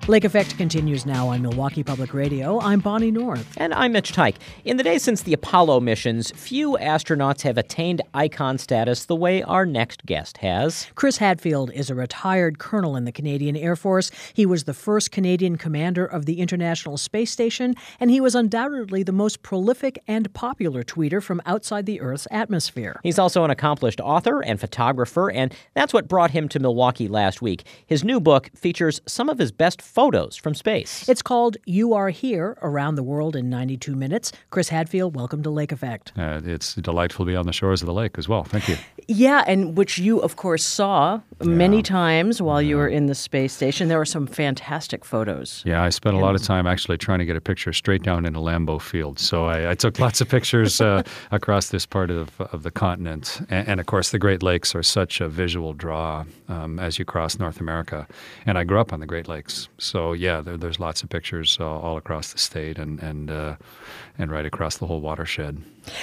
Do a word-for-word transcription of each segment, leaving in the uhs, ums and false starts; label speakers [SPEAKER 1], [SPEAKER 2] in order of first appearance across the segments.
[SPEAKER 1] Lake Effect continues now on Milwaukee Public Radio. I'm Bonnie North.
[SPEAKER 2] And I'm Mitch Teich. In the days since the Apollo missions, few astronauts have attained icon status the way our next guest has.
[SPEAKER 1] Chris Hadfield is a retired colonel in the Canadian Air Force. He was the first Canadian commander of the International Space Station, and he was undoubtedly the most prolific and popular tweeter from outside the Earth's atmosphere.
[SPEAKER 2] He's also an accomplished author and photographer, and that's what brought him to Milwaukee last week. His new book features some of his best photos from space.
[SPEAKER 1] It's called You Are Here, Around the World in ninety-two minutes. Chris Hadfield, welcome to Lake Effect.
[SPEAKER 3] Uh, it's delightful to be on the shores of the lake as well. Thank you.
[SPEAKER 4] Yeah, and which you, of course, saw many
[SPEAKER 3] Yeah.
[SPEAKER 4] times while
[SPEAKER 3] Yeah.
[SPEAKER 4] you were in the space station. There were some fantastic photos.
[SPEAKER 3] Yeah, I spent a lot of time actually trying to get a picture straight down into Lambeau Field. So I, I took lots of pictures uh, across this part of, of the continent. And, and, of course, the Great Lakes are such a visual draw um, as you cross North America. And I grew up on the Great Lakes. So, yeah, there, there's lots of pictures uh, all across the state and, and, uh, and right across the whole watershed.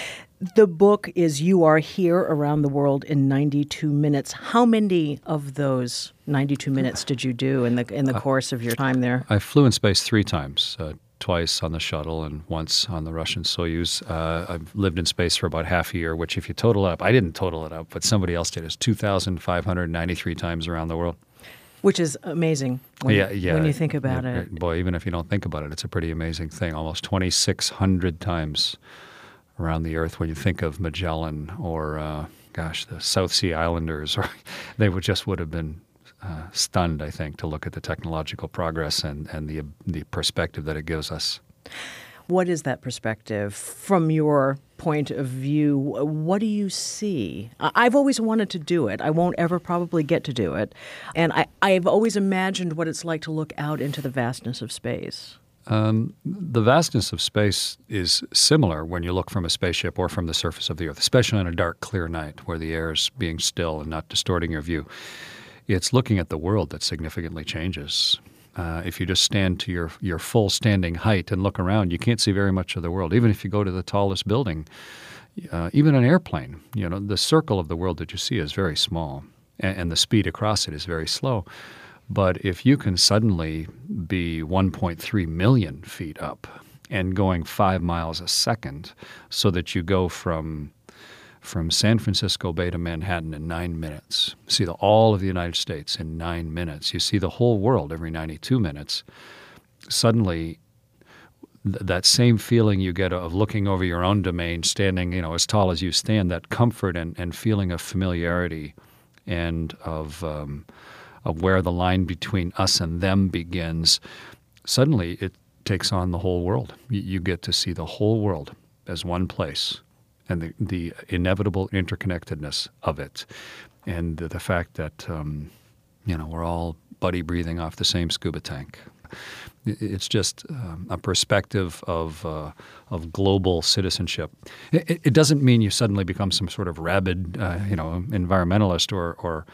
[SPEAKER 4] The book is You Are Here, Around the World in ninety-two minutes. How many of those ninety-two minutes did you do in the in the course of your time there?
[SPEAKER 3] I flew in space three times, uh, twice on the shuttle and once on the Russian Soyuz. Uh, I've lived in space for about half a year, which if you total up, I didn't total it up, but somebody else did, is two thousand five hundred ninety-three times around the world.
[SPEAKER 4] Which is amazing when,
[SPEAKER 3] yeah, yeah.
[SPEAKER 4] when you think about
[SPEAKER 3] yeah,
[SPEAKER 4] it.
[SPEAKER 3] Boy, even if you don't think about it, it's a pretty amazing thing. Almost twenty-six hundred times around the Earth. When you think of Magellan or, uh, gosh, the South Sea Islanders, or they would just would have been uh, stunned, I think, to look at the technological progress and, and the the perspective that it gives us.
[SPEAKER 4] What is that perspective from your point of view? What do you see? I've always wanted to do it. I won't ever probably get to do it. And I, I've always imagined what it's like to look out into the vastness of space.
[SPEAKER 3] Um, the vastness of space is similar when you look from a spaceship or from the surface of the Earth, especially on a dark, clear night where the air is being still and not distorting your view. It's looking at the world that significantly changes. Uh, if you just stand to your, your full standing height and look around, you can't see very much of the world. Even if you go to the tallest building, uh, even an airplane, you know, the circle of the world that you see is very small, and, and the speed across it is very slow. But if you can suddenly be one point three million feet up and going five miles a second so that you go from from San Francisco Bay to Manhattan in nine minutes, see the, all of the United States in nine minutes, you see the whole world every ninety-two minutes, suddenly th- that same feeling you get of looking over your own domain, standing, you know, as tall as you stand, that comfort and, and feeling of familiarity and of um, of where the line between us and them begins, suddenly it takes on the whole world. You, you get to see the whole world as one place, and the, the inevitable interconnectedness of it, and the, the fact that um, you know we're all buddy breathing off the same scuba tank. It, it's just um, a perspective of uh, of global citizenship. It, it doesn't mean you suddenly become some sort of rabid, uh, you know, environmentalist or or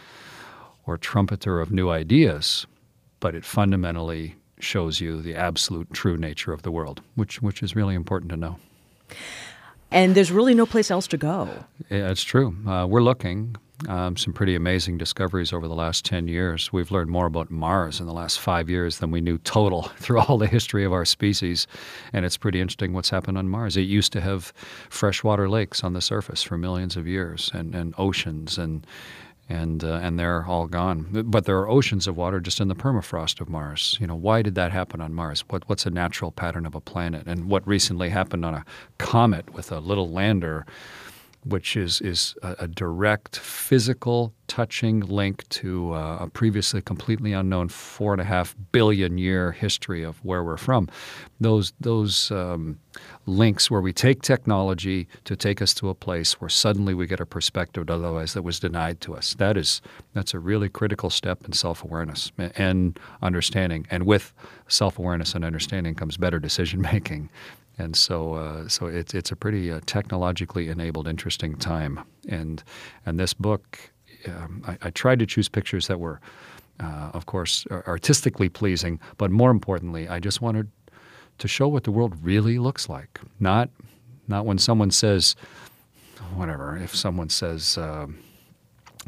[SPEAKER 3] or trumpeter of new ideas, but it fundamentally shows you the absolute true nature of the world, which which is really important to know.
[SPEAKER 4] And there's really no place else to go.
[SPEAKER 3] Yeah, it's true. Uh, we're looking. Um, some pretty amazing discoveries over the last ten years. We've learned more about Mars in the last five years than we knew total through all the history of our species. And it's pretty interesting what's happened on Mars. It used to have freshwater lakes on the surface for millions of years, and, and oceans, and and uh, and they're all gone. But there are oceans of water just in the permafrost of Mars. You know, why did that happen on Mars? What what's a natural pattern of a planet? And what recently happened on a comet with a little lander, which is is a, a direct physical touching link to uh, a previously completely unknown four and a half billion year history of where we're from. Those those um, links where we take technology to take us to a place where suddenly we get a perspective otherwise that was denied to us. That is that's a really critical step in self-awareness and understanding. And with self-awareness and understanding comes better decision making. And so, uh, so it's it's a pretty uh, technologically enabled, interesting time. And and this book, um, I, I tried to choose pictures that were, uh, of course, artistically pleasing, but more importantly, I just wanted to show what the world really looks like. Not not when someone says, whatever. If someone says, uh,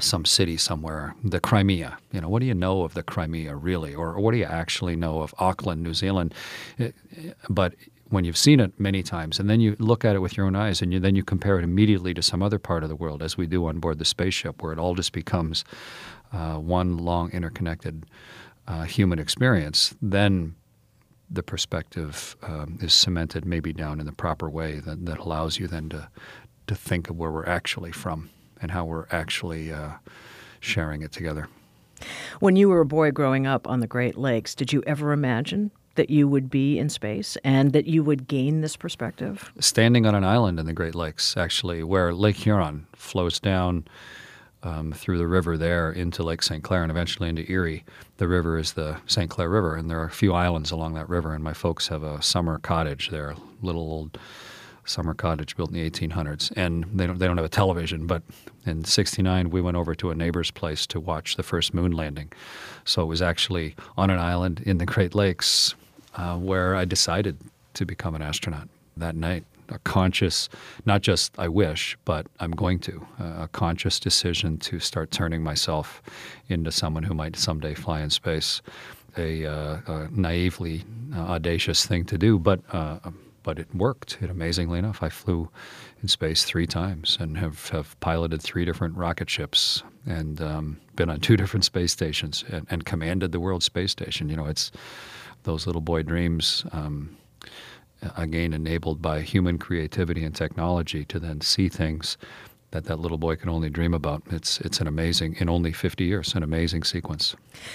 [SPEAKER 3] some city somewhere, the Crimea. You know, what do you know of the Crimea really? Or, or what do you actually know of Auckland, New Zealand? It, but when you've seen it many times, and then you look at it with your own eyes, and you, then you compare it immediately to some other part of the world, as we do on board the spaceship, where it all just becomes uh, one long interconnected uh, human experience, then the perspective um, is cemented maybe down in the proper way that, that allows you then to, to think of where we're actually from and how we're actually uh, sharing it together.
[SPEAKER 4] When you were a boy growing up on the Great Lakes, did you ever imagine that you would be in space and that you would gain this perspective?
[SPEAKER 3] Standing on an island in the Great Lakes, actually, where Lake Huron flows down um, through the river there into Lake Saint Clair and eventually into Erie. The river is the Saint Clair River, and there are a few islands along that river, and my folks have a summer cottage there, a little old summer cottage built in the eighteen hundreds, and they don't they don't have a television. But in sixty-nine, we went over to a neighbor's place to watch the first moon landing. So it was actually on an island in the Great Lakes uh, where I decided to become an astronaut that night. A conscious, not just I wish, but I'm going to, uh, a conscious decision to start turning myself into someone who might someday fly in space. A, uh, a naively uh, audacious thing to do, but uh, But it worked. It, amazingly enough, I flew in space three times and have, have piloted three different rocket ships and um, been on two different space stations and, and commanded the World Space Station. You know, it's those little boy dreams, um, again, enabled by human creativity and technology to then see things that that little boy can only dream about. It's, it's an amazing, in only fifty years, an amazing sequence.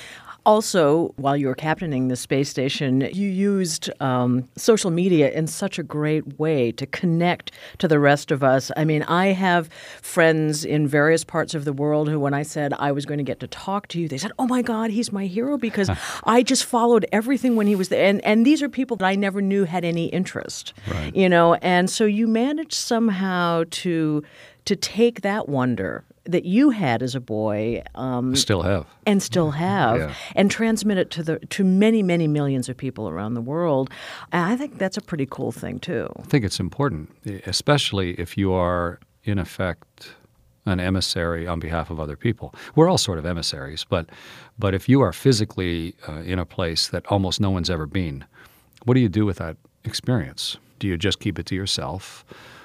[SPEAKER 4] Also, while you were captaining the space station, you used um, social media in such a great way to connect to the rest of us. I mean, I have friends in various parts of the world who, when I said I was going to get to talk to you, they said, oh my God, he's my hero, because I just followed everything when he was there. And, and these are people that I never knew had any interest,
[SPEAKER 3] right.
[SPEAKER 4] you know. And so you managed somehow to to take that wonder that you had as a boy, um,
[SPEAKER 3] still have,
[SPEAKER 4] and still have,
[SPEAKER 3] yeah.
[SPEAKER 4] and transmit it to the to many, many millions of people around the world. And I think that's a pretty cool thing too.
[SPEAKER 3] I think it's important, especially if you are, in effect, an emissary on behalf of other people. We're all sort of emissaries, but but if you are physically uh, in a place that almost no one's ever been, what do you do with that experience? Do you just keep it to yourself?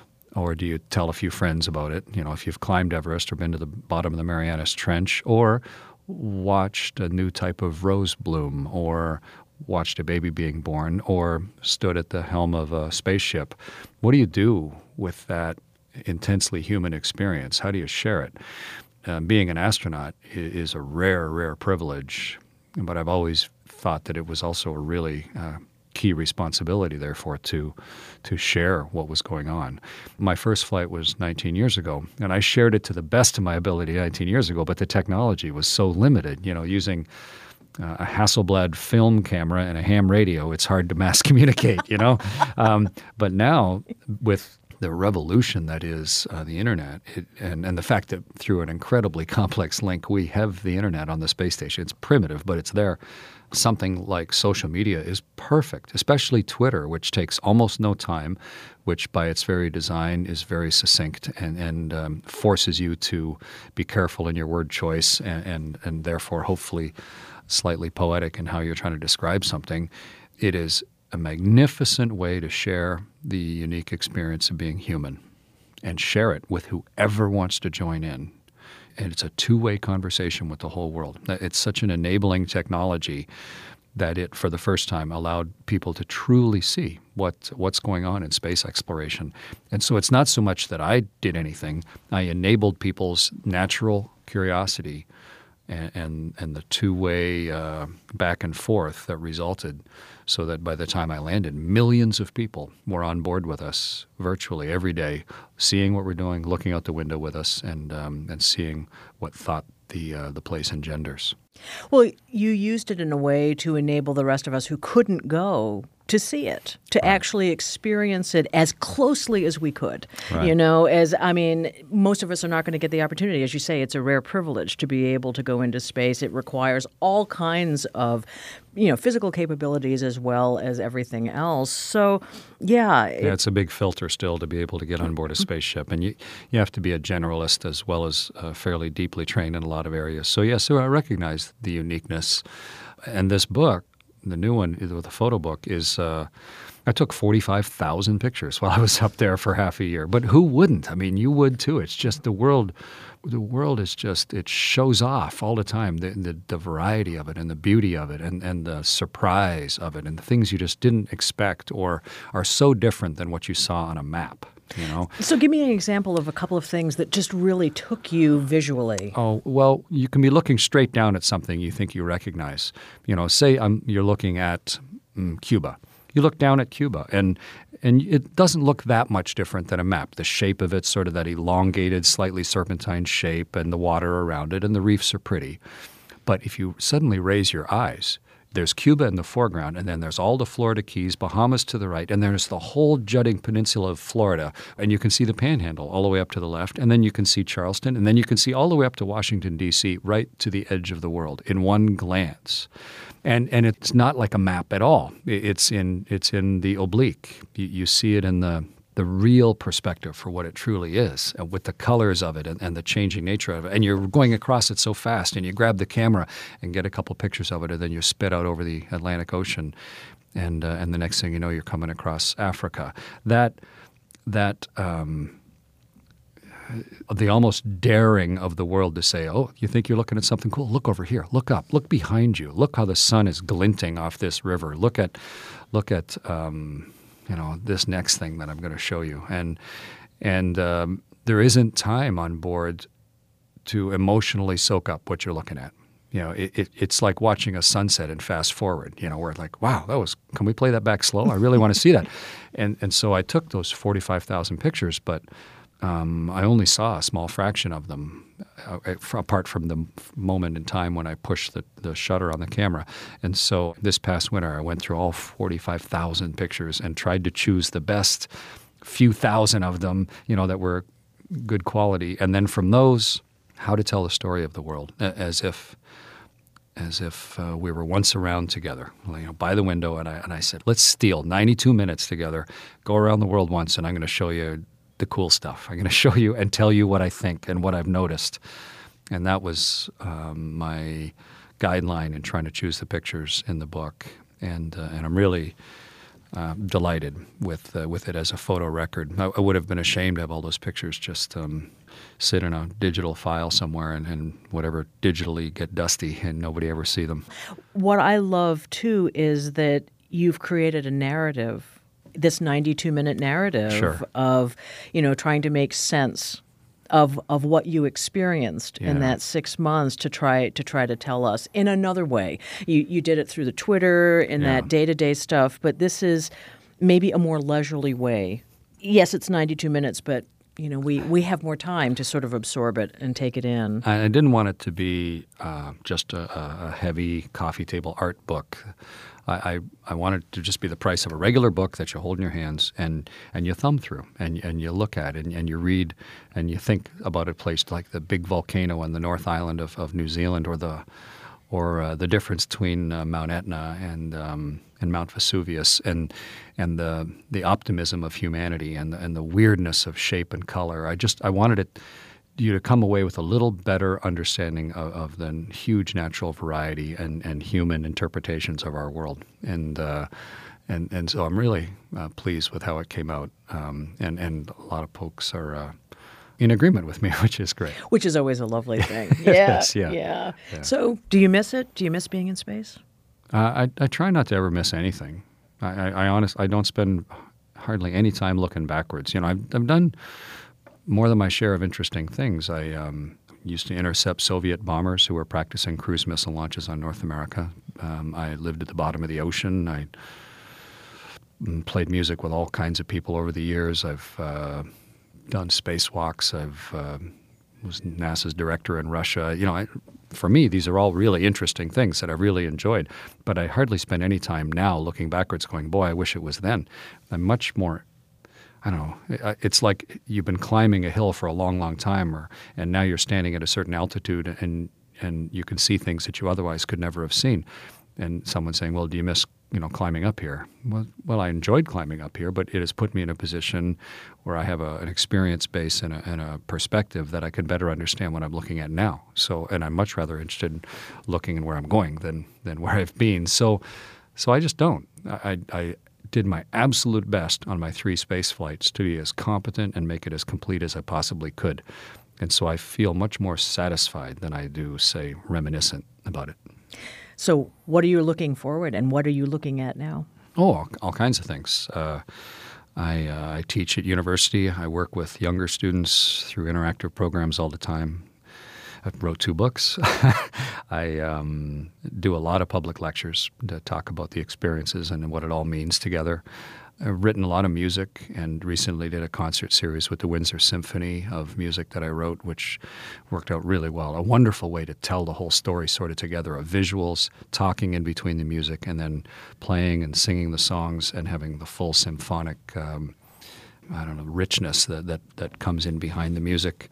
[SPEAKER 3] Or do you tell a few friends about it? You know, if you've climbed Everest or been to the bottom of the Marianas Trench, or watched a new type of rose bloom, or watched a baby being born, or stood at the helm of a spaceship, what do you do with that intensely human experience? How do you share it? Uh, being an astronaut is a rare, rare privilege, but I've always thought that it was also a really uh, key responsibility, therefore, to to share what was going on. My first flight was nineteen years ago, and I shared it to the best of my ability nineteen years ago, but the technology was so limited. You know, using uh, a Hasselblad film camera and a ham radio, it's hard to mass communicate, you know. um, but now, with the revolution that is uh, the internet, it, and, and the fact that through an incredibly complex link we have the internet on the space station, it's primitive, but it's there. Something like social media is perfect, especially Twitter, which takes almost no time, which by its very design is very succinct and, and um, forces you to be careful in your word choice and, and, and therefore hopefully slightly poetic in how you're trying to describe something. It is a magnificent way to share the unique experience of being human and share it with whoever wants to join in. And it's a two-way conversation with the whole world. It's such an enabling technology that it, for the first time, allowed people to truly see what what's going on in space exploration. And so it's not so much that I did anything. I enabled people's natural curiosity and, and, and the two-way uh, back and forth that resulted, so that by the time I landed, millions of people were on board with us virtually every day, seeing what we're doing, looking out the window with us, and um, and seeing what thought the uh, the place engenders.
[SPEAKER 4] Well, you used it in a way to enable the rest of us who couldn't go to see it, to
[SPEAKER 3] Right.
[SPEAKER 4] actually experience it as closely as we could.
[SPEAKER 3] Right.
[SPEAKER 4] You know, as I mean, most of us are not going to get the opportunity. As you say, it's a rare privilege to be able to go into space. It requires all kinds of, you know, physical capabilities as well as everything else. So, yeah. It,
[SPEAKER 3] Yeah, it's a big filter still to be able to get on board a spaceship. And you, you have to be a generalist as well as uh, fairly deeply trained in a lot of areas. So, yes, so I recognize the uniqueness. And this book, the new one with the photo book, is uh, I took forty-five thousand pictures while I was up there for half a year. But who wouldn't? I mean, you would too. It's just the world. The world is just, it shows off all the time, the, the, the variety of it and the beauty of it and, and the surprise of it and the things you just didn't expect or are so different than what you saw on a map, you know?
[SPEAKER 4] So give me an example of a couple of things that just really took you visually.
[SPEAKER 3] Oh, well, you can be looking straight down at something you think you recognize. You know, say um, you're looking at um, Cuba. You look down at Cuba, and and it doesn't look that much different than a map. The shape of it's sort of that elongated, slightly serpentine shape, and the water around it, and the reefs are pretty. But if you suddenly raise your eyes, there's Cuba in the foreground, and then there's all the Florida Keys, Bahamas to the right, and there's the whole jutting peninsula of Florida. And you can see the Panhandle all the way up to the left, and then you can see Charleston, and then you can see all the way up to Washington, D C, right to the edge of the world in one glance. And and it's not like a map at all. It's in it's in the oblique. You, you see it in the the real perspective for what it truly is, uh, with the colors of it and, and the changing nature of it. And you're going across it so fast, and you grab the camera and get a couple pictures of it, and then you spit out over the Atlantic Ocean, and uh, and the next thing you know, you're coming across Africa. That that. Um, the almost daring of the world to say, oh, you think you're looking at something cool? Look over here. Look up. Look behind you. Look how the sun is glinting off this river. Look at, look at, um, you know, this next thing that I'm going to show you. And and um, there isn't time on board to emotionally soak up what you're looking at. You know, it, it, it's like watching a sunset and fast forward, you know, where it's like, wow, that was, can we play that back slow? I really want to see that. And and so I took those forty-five thousand pictures, but Um, I only saw a small fraction of them, uh, apart from the moment in time when I pushed the, the shutter on the camera. And so this past winter, I went through all forty-five thousand pictures and tried to choose the best few thousand of them, you know, that were good quality. And then from those, how to tell the story of the world, as if as if uh, we were once around together, you know, by the window. And I, and I said, let's steal ninety-two minutes together, go around the world once, and I'm going to show you the cool stuff. I'm going to show you and tell you what I think and what I've noticed. And that was um, my guideline in trying to choose the pictures in the book. And uh, and I'm really uh, delighted with uh, with it as a photo record. I, I would have been ashamed to have all those pictures just um, sit in a digital file somewhere and, and whatever digitally get dusty and nobody ever see them.
[SPEAKER 4] What I love, too, is that you've created a narrative, this ninety-two minute narrative
[SPEAKER 3] Sure.
[SPEAKER 4] of, you know, trying to make sense of of what you experienced in
[SPEAKER 3] Yeah.
[SPEAKER 4] that six months to try to try to tell us in another way. You you did it through the Twitter and
[SPEAKER 3] Yeah.
[SPEAKER 4] that day-to-day stuff, but this is maybe a more leisurely way. Yes, it's ninety-two minutes, but you know, we, we have more time to sort of absorb it and take it in.
[SPEAKER 3] I I didn't want it to be uh, just a, a heavy coffee table art book. I, I, I wanted it to just be the price of a regular book that you hold in your hands and, and you thumb through and, and you look at and, and you read and you think about a place like the big volcano on the North Island of, of New Zealand, or the or uh, the difference between uh, Mount Etna and um, and Mount Vesuvius, and and the the optimism of humanity and the, and the weirdness of shape and color. I just I wanted it you to come away with a little better understanding of, of the huge natural variety and, and human interpretations of our world. And uh, and and so I'm really uh, pleased with how it came out. Um, and and a lot of folks are uh, in agreement with me, which is great.
[SPEAKER 4] Which is always a lovely thing. Yeah,
[SPEAKER 3] Yes, yeah.
[SPEAKER 4] yeah.
[SPEAKER 3] Yeah.
[SPEAKER 4] So, do you miss it? Do you miss being in space?
[SPEAKER 3] Uh, I, I try not to ever miss anything. I, I, I honest, I don't spend hardly any time looking backwards. You know, I've, I've done more than my share of interesting things. I um, used to intercept Soviet bombers who were practicing cruise missile launches on North America. Um, I lived at the bottom of the ocean. I played music with all kinds of people over the years. I've uh, done spacewalks. I've uh, was NASA's director in Russia. You know, I, for me, these are all really interesting things that I really enjoyed. But I hardly spend any time now looking backwards going, boy, I wish it was then. I'm much more, I don't know, it's like you've been climbing a hill for a long, long time, or and now you're standing at a certain altitude and and you can see things that you otherwise could never have seen. And someone saying, well, do you miss, you know, climbing up here? Well, well, I enjoyed climbing up here, but it has put me in a position where I have a, an experience base and a, and a perspective that I can better understand what I'm looking at now. So, and I'm much rather interested in looking at where I'm going than than where I've been. So, so I just don't. I, I did my absolute best on my three space flights to be as competent and make it as complete as I possibly could. And so I feel much more satisfied than I do, say, reminiscent about it.
[SPEAKER 4] So what are you looking forward, and what are you looking at now?
[SPEAKER 3] Oh, all, all kinds of things. Uh, I, uh, I teach at university. I work with younger students through interactive programs all the time. I wrote two books. I um, do a lot of public lectures to talk about the experiences and what it all means together. I've written a lot of music and recently did a concert series with the Windsor Symphony of music that I wrote, which worked out really well. A wonderful way to tell the whole story sort of together, of visuals, talking in between the music, and then playing and singing the songs and having the full symphonic, um, I don't know, richness that, that, that comes in behind the music.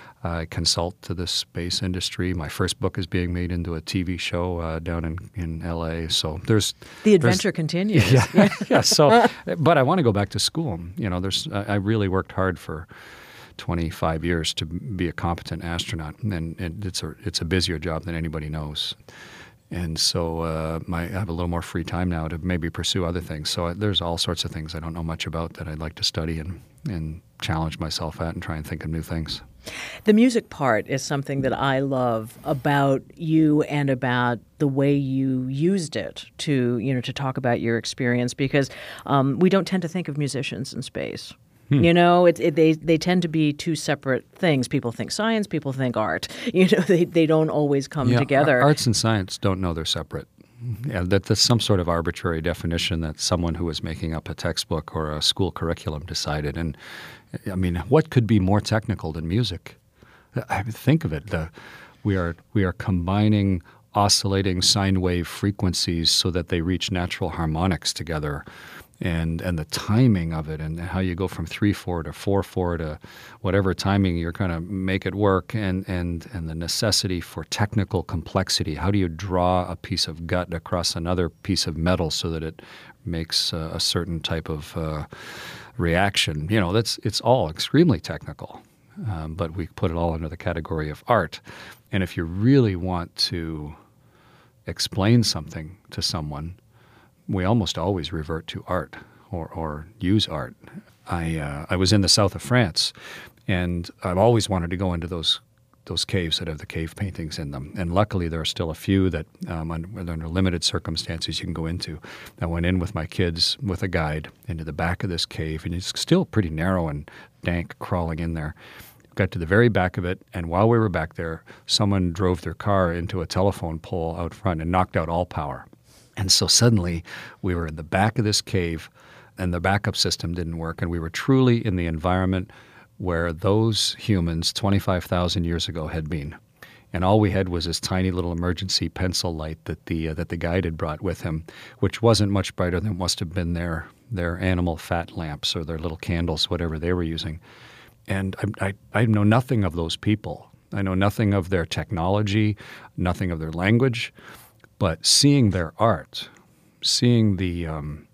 [SPEAKER 3] I consult to the space industry. My first book is being made into a T V show uh, down in, in L A. So there's
[SPEAKER 4] the adventure there's, continues.
[SPEAKER 3] Yeah, yeah. yeah. So, but I want to go back to school. You know, there's I really worked hard for twenty-five years to be a competent astronaut, and, and it's a it's a busier job than anybody knows. And so uh, my, I have a little more free time now to maybe pursue other things. So I, there's all sorts of things I don't know much about that I'd like to study and, and challenge myself at and try and think of new things.
[SPEAKER 4] The music part is something that I love about you and about the way you used it to, you know, to talk about your experience, because um, we don't tend to think of musicians in space. Hmm. You know, it, it, they they tend to be two separate things. People think science, people think art. You know, they, they don't always come
[SPEAKER 3] yeah,
[SPEAKER 4] together.
[SPEAKER 3] Arts and science don't know they're separate. Yeah, that, that's some sort of arbitrary definition that someone who was making up a textbook or a school curriculum decided. And I mean, what could be more technical than music? I mean, think of it. The, we are we are combining oscillating sine wave frequencies so that they reach natural harmonics together. And and the timing of it, and how you go from three four to four four to whatever timing you're going to make it work, and, and and the necessity for technical complexity. How do you draw a piece of gut across another piece of metal so that it makes uh, a certain type of uh, reaction? You know, that's it's all extremely technical, um, but we put it all under the category of art. And if you really want to explain something to someone, we almost always revert to art or, or use art. I uh, I was in the south of France, and I've always wanted to go into those those caves that have the cave paintings in them. And luckily, there are still a few that, um, under, under limited circumstances, you can go into. I went in with my kids with a guide into the back of this cave, and it's still pretty narrow and dank crawling in there. Got to the very back of it, and while we were back there, someone drove their car into a telephone pole out front and knocked out all power. And so suddenly we were in the back of this cave, and the backup system didn't work, and we were truly in the environment where those humans twenty-five thousand years ago had been. And all we had was this tiny little emergency pencil light that the uh, that the guide had brought with him, which wasn't much brighter than must have been their their animal fat lamps or their little candles, whatever they were using. And I, I, I know nothing of those people. I know nothing of their technology, nothing of their language. But seeing their art, seeing the um,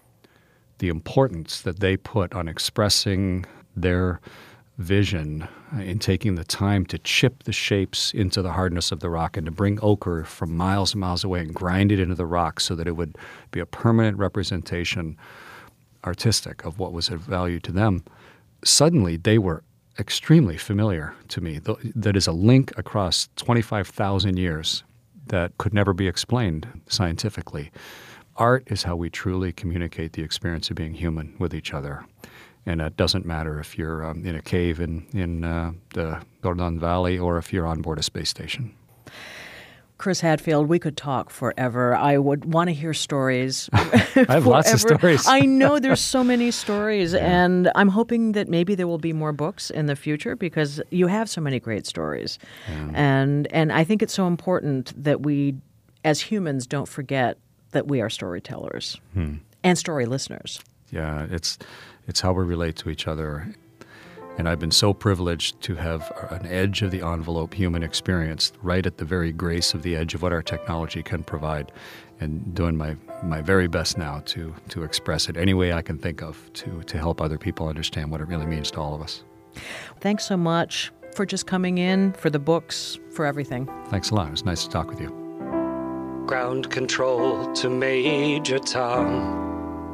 [SPEAKER 3] the importance that they put on expressing their vision in taking the time to chip the shapes into the hardness of the rock and to bring ochre from miles and miles away and grind it into the rock so that it would be a permanent representation, artistic, of what was of value to them, suddenly they were extremely familiar to me. That is a link across twenty-five thousand years that could never be explained scientifically. Art is how we truly communicate the experience of being human with each other. And it doesn't matter if you're um, in a cave in, in uh, the Dordogne Valley or if you're on board a space station.
[SPEAKER 4] Chris Hadfield, we could talk forever. I would want to hear stories.
[SPEAKER 3] I have lots of stories.
[SPEAKER 4] I know there's so many stories, yeah. and I'm hoping that maybe there will be more books in the future because you have so many great stories. Yeah. And and I think it's so important that we, as humans, don't forget that we are storytellers hmm. and story listeners.
[SPEAKER 3] Yeah, it's it's how we relate to each other. And I've been so privileged to have an edge of the envelope human experience right at the very grace of the edge of what our technology can provide, and doing my, my very best now to, to express it any way I can think of to, to help other people understand what it really means to all of us.
[SPEAKER 4] Thanks so much for just coming in, for the books, for everything.
[SPEAKER 3] Thanks a lot. It was nice to talk with you.
[SPEAKER 5] Ground control to Major Tom.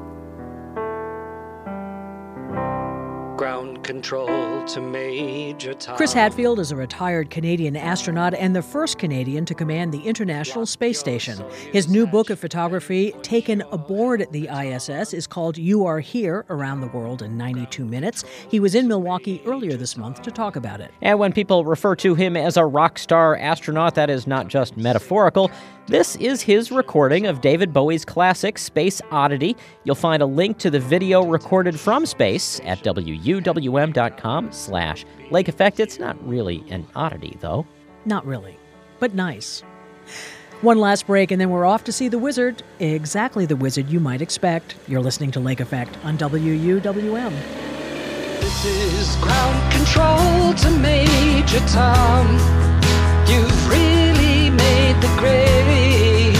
[SPEAKER 5] Ground control to Major Tom.
[SPEAKER 1] Chris Hadfield is a retired Canadian astronaut and the first Canadian to command the International Space Station. His new book of photography, taken aboard the I S S, is called You Are Here, Around the World in ninety-two minutes. He was in Milwaukee earlier this month to talk about it.
[SPEAKER 2] And when people refer to him as a rock star astronaut, that is not just metaphorical. This is his recording of David Bowie's classic Space Oddity. You'll find a link to the video recorded from space at W U W M dot com slash Lake Effect. It's not really an oddity, though.
[SPEAKER 1] Not really, but nice. One last break, and then we're off to see the wizard. Exactly the wizard you might expect. You're listening to Lake Effect on W U W M.
[SPEAKER 5] This is ground control to Major Tom. You've really made the grade,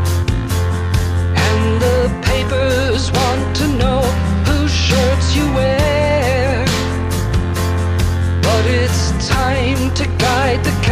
[SPEAKER 5] and the papers want to know whose shirts you wear. But it's time to guide the